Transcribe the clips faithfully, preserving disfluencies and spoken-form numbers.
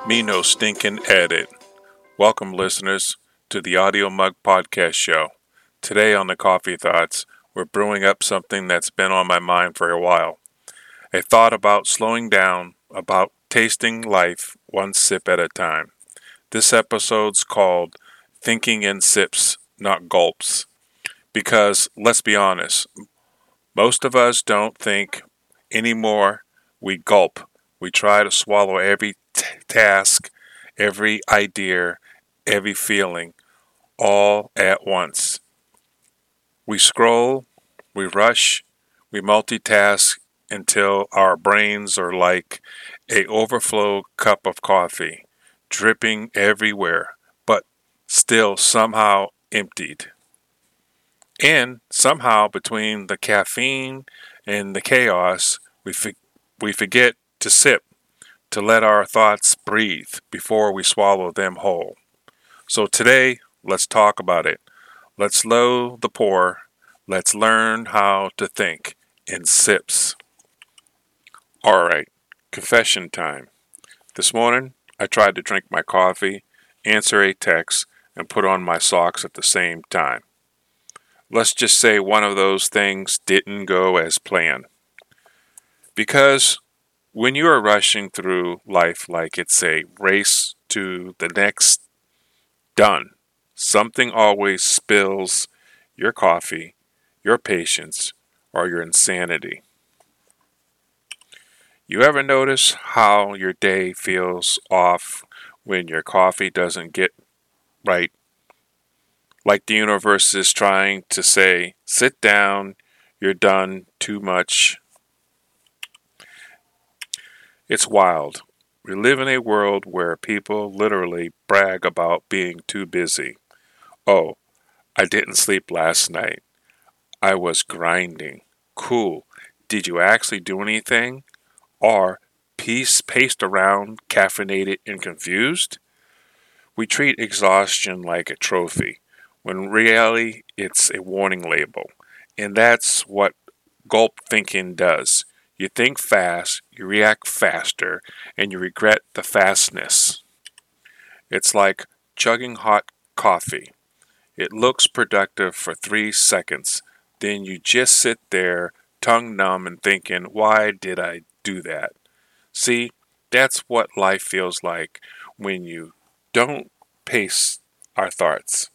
Me no stinking edit. Welcome, listeners, to the Audio Mug Podcast Show. Today on the Coffee Thoughts, we're brewing up something that's been on my mind for a while. A thought about slowing down, about tasting life one sip at a time. This episode's called Thinking in Sips, Not Gulps. Because, let's be honest, most of us don't think anymore, we gulp. We try to swallow every t- task, every idea, every feeling, all at once. We scroll, we rush, we multitask until our brains are like a overflow cup of coffee, dripping everywhere, but still somehow emptied. And somehow between the caffeine and the chaos, we f- we forget to sip, to let our thoughts breathe before we swallow them whole. So today, let's talk about it. Let's slow the pour. Let's learn how to think in sips. All right, confession time. This morning, I tried to drink my coffee, answer a text, and put on my socks at the same time. Let's just say one of those things didn't go as planned. Because when you are rushing through life like it's a race to the next done, something always spills your coffee, your patience, or your insanity. You ever notice how your day feels off when your coffee doesn't get right? Like the universe is trying to say, sit down, you're done too much. It's wild. We live in a world where people literally brag about being too busy. Oh, I didn't sleep last night. I was grinding. Cool. Did you actually do anything? Or piece paced around, caffeinated and confused? We treat exhaustion like a trophy, when really it's a warning label. And that's what gulp thinking does. You think fast, you react faster, and you regret the fastness. It's like chugging hot coffee. It looks productive for three seconds. Then you just sit there, tongue numb and thinking, why did I do that? See, that's what life feels like when you don't pace our thoughts.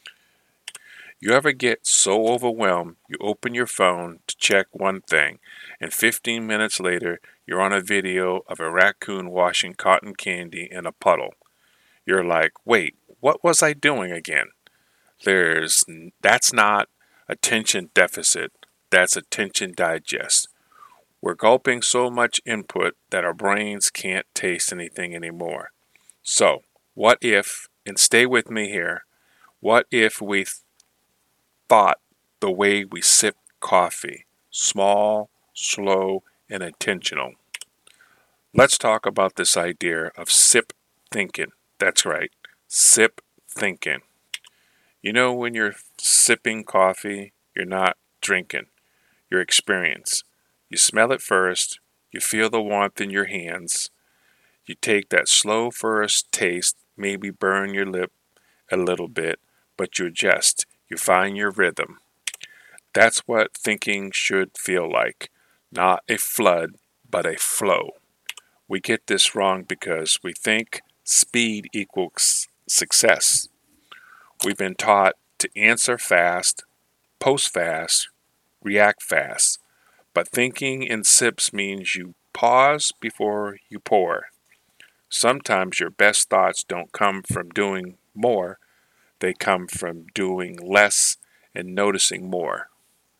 You ever get so overwhelmed you open your phone to check one thing, and fifteen minutes later you're on a video of a raccoon washing cotton candy in a puddle? You're like, wait, what was I doing again? There's that's not attention deficit, that's attention digest. We're gulping so much input that our brains can't taste anything anymore. So, what if, and stay with me here, what if we th- thought the way we sip coffee, small, slow, and intentional? Let's talk about this idea of sip thinking. That's right, sip thinking. You know, when you're sipping coffee, you're not drinking, you're experiencing. You smell it first, you feel the warmth in your hands, you take that slow first taste, maybe burn your lip a little bit, but you adjust, you find your rhythm. That's what thinking should feel like. Not a flood, but a flow. We get this wrong because we think speed equals success. We've been taught to answer fast, post fast, react fast. But thinking in sips means you pause before you pour. Sometimes your best thoughts don't come from doing more, they come from doing less and noticing more.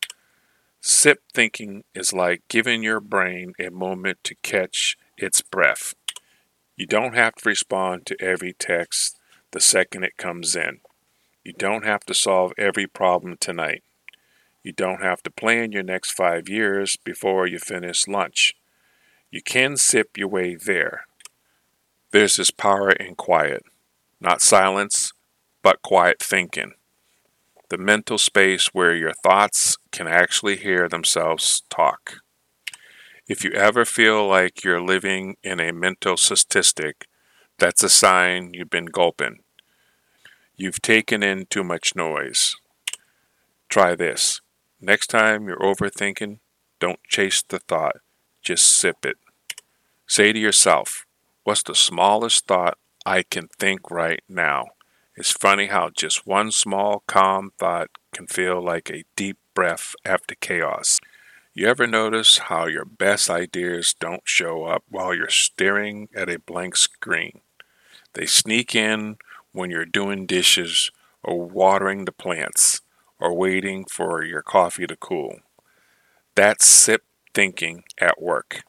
Sip thinking is like giving your brain a moment to catch its breath. You don't have to respond to every text the second it comes in. You don't have to solve every problem tonight. You don't have to plan your next five years before you finish lunch. You can sip your way there. There's this power in quiet, not silence, but quiet thinking. The mental space where your thoughts can actually hear themselves talk. If you ever feel like you're living in a mental statistic, That's a sign you've been gulping. You've taken in too much noise. Try this. Next time you're overthinking, don't chase the thought. Just sip it. Say to yourself, what's the smallest thought I can think right now? It's funny how just one small, calm thought can feel like a deep breath after chaos. You ever notice how your best ideas don't show up while you're staring at a blank screen? They sneak in when you're doing dishes or watering the plants or waiting for your coffee to cool. That's sip thinking at work.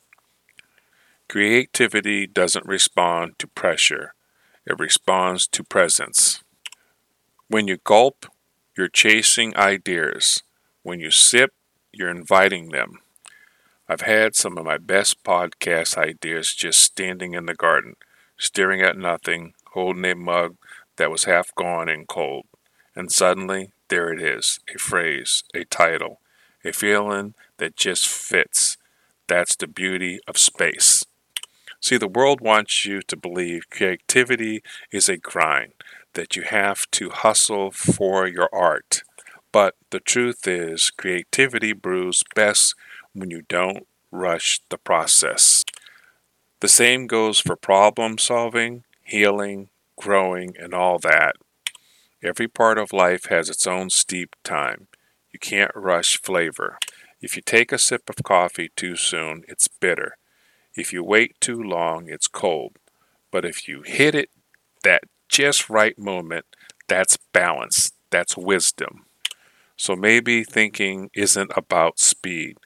Creativity doesn't respond to pressure. It responds to presence. When you gulp, you're chasing ideas. When you sip, you're inviting them. I've had some of my best podcast ideas just standing in the garden, staring at nothing, holding a mug that was half gone and cold. And suddenly, there it is, a phrase, a title, a feeling that just fits. That's the beauty of space. See, the world wants you to believe creativity is a grind, that you have to hustle for your art. But the truth is, creativity brews best when you don't rush the process. The same goes for problem solving, healing, growing, and all that. Every part of life has its own steep time. You can't rush flavor. If you take a sip of coffee too soon, it's bitter. If you wait too long, it's cold. But if you hit it that just right moment, that's balance. That's wisdom. So maybe thinking isn't about speed.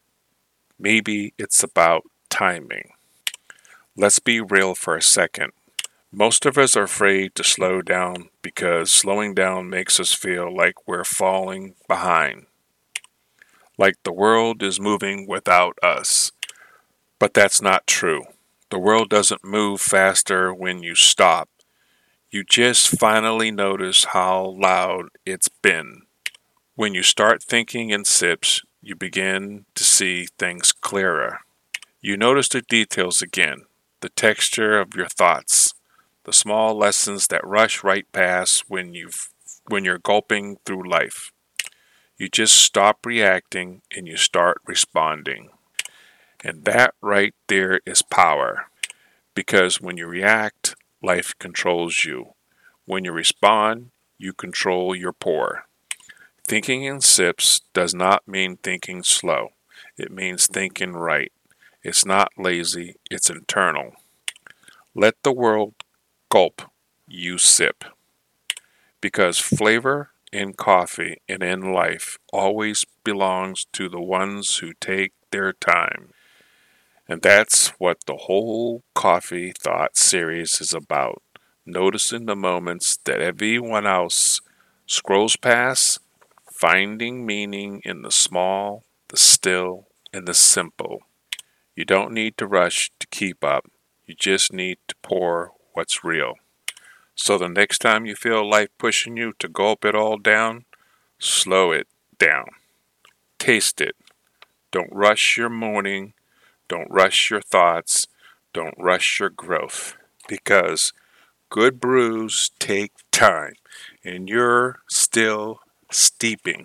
Maybe it's about timing. Let's be real for a second. Most of us are afraid to slow down because slowing down makes us feel like we're falling behind. Like the world is moving without us. But that's not true. The world doesn't move faster when you stop. You just finally notice how loud it's been. When you start thinking in sips, you begin to see things clearer. You notice the details again, the texture of your thoughts, the small lessons that rush right past when you've when you're gulping through life. You just stop reacting and you start responding. And that right there is power. Because when you react, life controls you. When you respond, you control your pour. Thinking in sips does not mean thinking slow. It means thinking right. It's not lazy, it's internal. Let the world gulp, you sip. Because flavor in coffee and in life always belongs to the ones who take their time. And that's what the whole Coffee Thought series is about. Noticing the moments that everyone else scrolls past, finding meaning in the small, the still, and the simple. You don't need to rush to keep up. You just need to pour what's real. So the next time you feel life pushing you to gulp it all down, slow it down. Taste it. Don't rush your morning. Don't rush your thoughts. Don't rush your growth. Because good brews take time, and you're still steeping.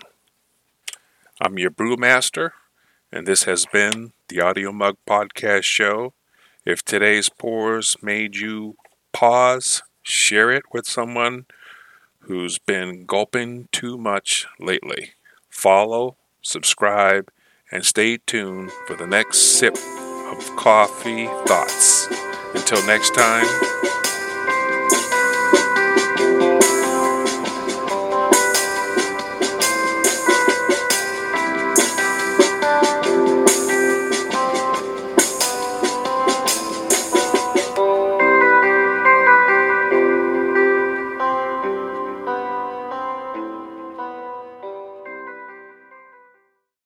I'm your brewmaster, and this has been the Audio Mug Podcast Show. If today's pours made you pause, share it with someone who's been gulping too much lately. Follow, subscribe, and stay tuned for the next sip of Coffee Thoughts. Until next time,